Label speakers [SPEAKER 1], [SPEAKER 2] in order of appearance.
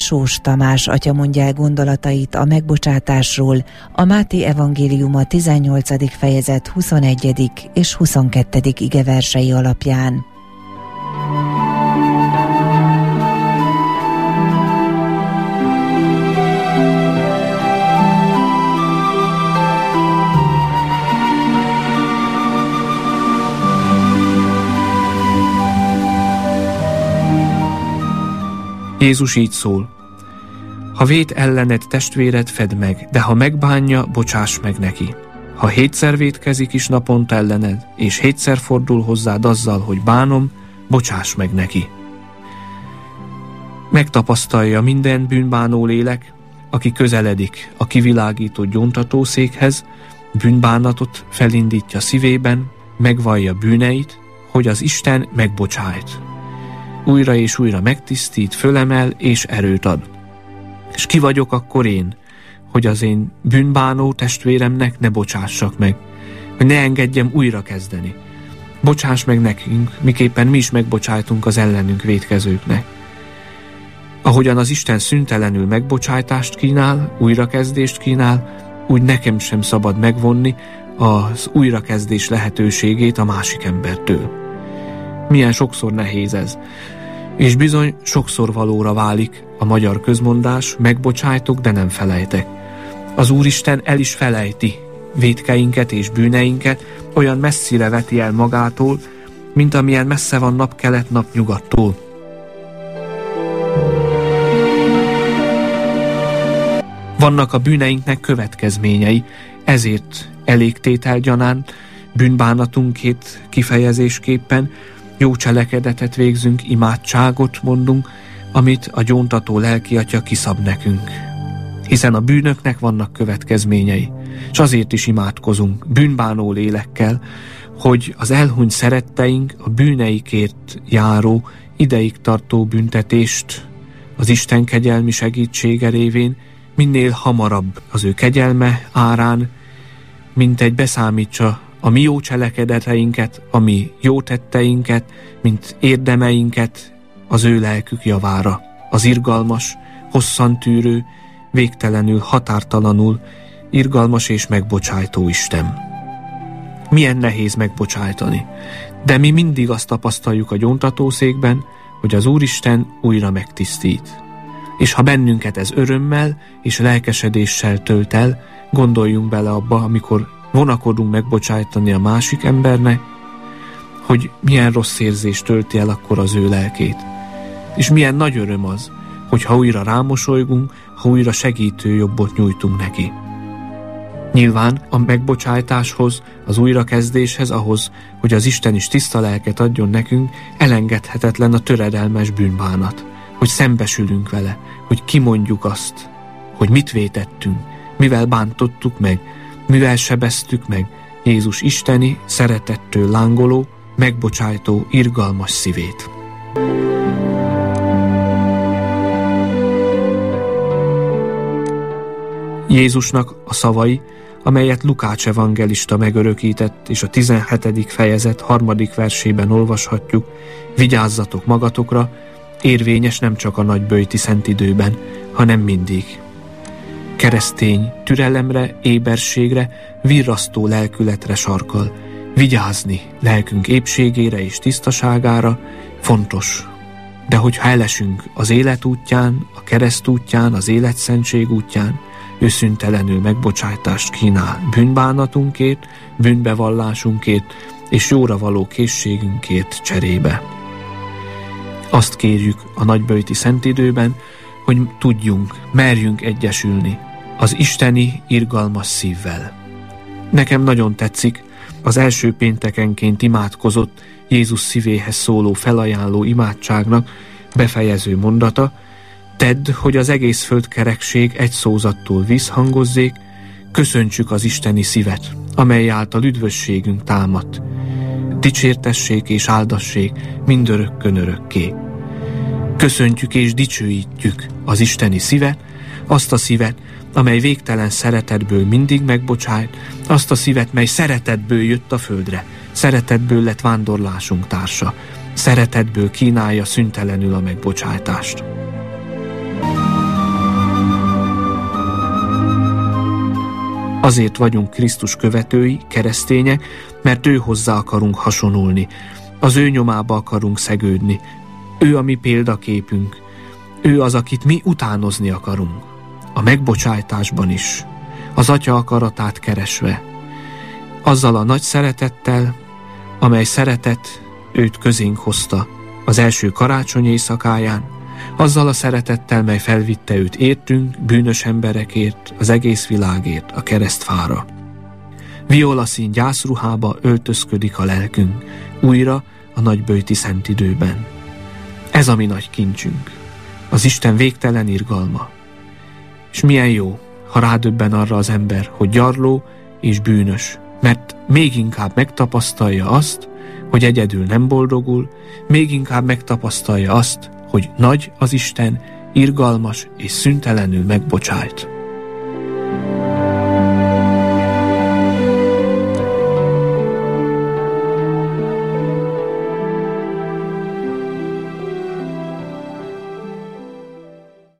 [SPEAKER 1] Sós Tamás atya mondja el gondolatait a megbocsátásról, a Máté evangéliuma 18. fejezet 21. és 22. igeversei alapján.
[SPEAKER 2] Jézus így szól: ha vét ellened testvéred, fedd meg, de ha megbánja, bocsáss meg neki. Ha 7-szer vétkezik is naponta ellened, és 7-szer fordul hozzád azzal, hogy bánom, bocsáss meg neki. Megtapasztalja minden bűnbánó lélek, aki közeledik a kivilágított gyóntatószékhez, bűnbánatot felindítja szívében, megvallja bűneit, hogy az Isten megbocsájt. Újra és újra megtisztít, fölemel és erőt ad. És ki vagyok akkor én, hogy az én bűnbánó testvéremnek ne bocsássak meg, hogy ne engedjem újra kezdeni. Bocsáss meg nekünk, miképpen mi is megbocsájtunk az ellenünk vétkezőknek. Ahogyan az Isten szüntelenül megbocsájtást kínál, újrakezdést kínál, úgy nekem sem szabad megvonni az újrakezdés lehetőségét a másik embertől. Milyen sokszor nehéz ez. És bizony sokszor valóra válik a magyar közmondás: megbocsájtok, de nem felejtek. Az Úristen el is felejti vétkeinket és bűneinket, olyan messzire veti el magától, mint amilyen messze van napkelet napnyugattól. Vannak a bűneinknek következményei, ezért elégtételgyanánt, bűnbánatunkét kifejezésképpen jó cselekedetet végzünk, imádságot mondunk, amit a gyóntató lelkiatya kiszab nekünk. Hiszen a bűnöknek vannak következményei, és azért is imádkozunk bűnbánó lélekkel, hogy az elhunyt szeretteink a bűneikért járó, ideig tartó büntetést az Isten kegyelmi segítsége révén minél hamarabb az ő kegyelme árán, mint egy beszámítsa a mi jó cselekedeteinket, a mi jó tetteinket, mint érdemeinket az ő lelkük javára. Az irgalmas, hosszantűrő, végtelenül, határtalanul irgalmas és megbocsájtó Isten. Milyen nehéz megbocsájtani, de mi mindig azt tapasztaljuk a gyóntatószékben, hogy az Úristen újra megtisztít. És ha bennünket ez örömmel és lelkesedéssel tölt el, gondoljunk bele abba, amikor vonakodunk megbocsájtani a másik embernek, hogy milyen rossz érzés tölti el akkor az ő lelkét. És milyen nagy öröm az, hogyha újra rámosolygunk, ha újra segítő jobbot nyújtunk neki. Nyilván a megbocsájtáshoz, az újrakezdéshez, ahhoz, hogy az Isten is tiszta lelket adjon nekünk, elengedhetetlen a töredelmes bűnbánat, hogy szembesülünk vele, hogy kimondjuk azt, hogy mit vétettünk, mivel bántottuk meg, mivel sebeztük meg Jézus isteni, szeretettől lángoló, megbocsájtó, irgalmas szívét. Jézusnak a szavai, amelyet Lukács evangelista megörökített, és a 17. fejezet 3. versében olvashatjuk: vigyázzatok magatokra, érvényes nem csak a nagyböjti szentidőben, hanem mindig. Keresztény türelemre, éberségre, virrasztó lelkületre sarkal. Vigyázni lelkünk épségére és tisztaságára fontos. De hogyha elesünk az élet útján, a kereszt útján, az életszentség útján, ő szüntelenül megbocsájtást kínál bűnbánatunkért, bűnbevallásunkért és jóra való készségünkért cserébe. Azt kérjük a nagyböjti szentidőben, hogy tudjunk, merjünk egyesülni az isteni irgalmas szívvel. Nekem nagyon tetszik az első péntekenként imádkozott Jézus szívéhez szóló felajánló imádságnak befejező mondata: tedd, hogy az egész földkerekség egy szózattól visszhangozzék, köszöntsük az isteni szívet, amely által üdvösségünk támadt. Dicsértessék és áldassék mindörökkön örökké. Köszöntjük és dicsőítjük az isteni szívet, azt a szívet, amely végtelen szeretetből mindig megbocsájt, azt a szívet, mely szeretetből jött a földre, szeretetből lett vándorlásunk társa, szeretetből kínálja szüntelenül a megbocsájtást. Azért vagyunk Krisztus követői, keresztények, mert ő hozzá akarunk hasonulni, az ő nyomába akarunk szegődni. Ő a mi példaképünk, ő az, akit mi utánozni akarunk. A megbocsájtásban is, az Atya akaratát keresve, azzal a nagy szeretettel, amely szeretet őt közénk hozta az első karácsony éjszakáján, azzal a szeretettel, mely felvitte őt értünk, bűnös emberekért, az egész világért, a keresztfára. Violaszín gyászruhába öltözködik a lelkünk, újra a nagyböjti szentidőben. Ez a mi nagy kincsünk, az Isten végtelen irgalma. És milyen jó, ha rádöbben arra az ember, hogy gyarló és bűnös, mert még inkább megtapasztalja azt, hogy egyedül nem boldogul, még inkább megtapasztalja azt, hogy nagy az Isten, irgalmas és szüntelenül megbocsájt.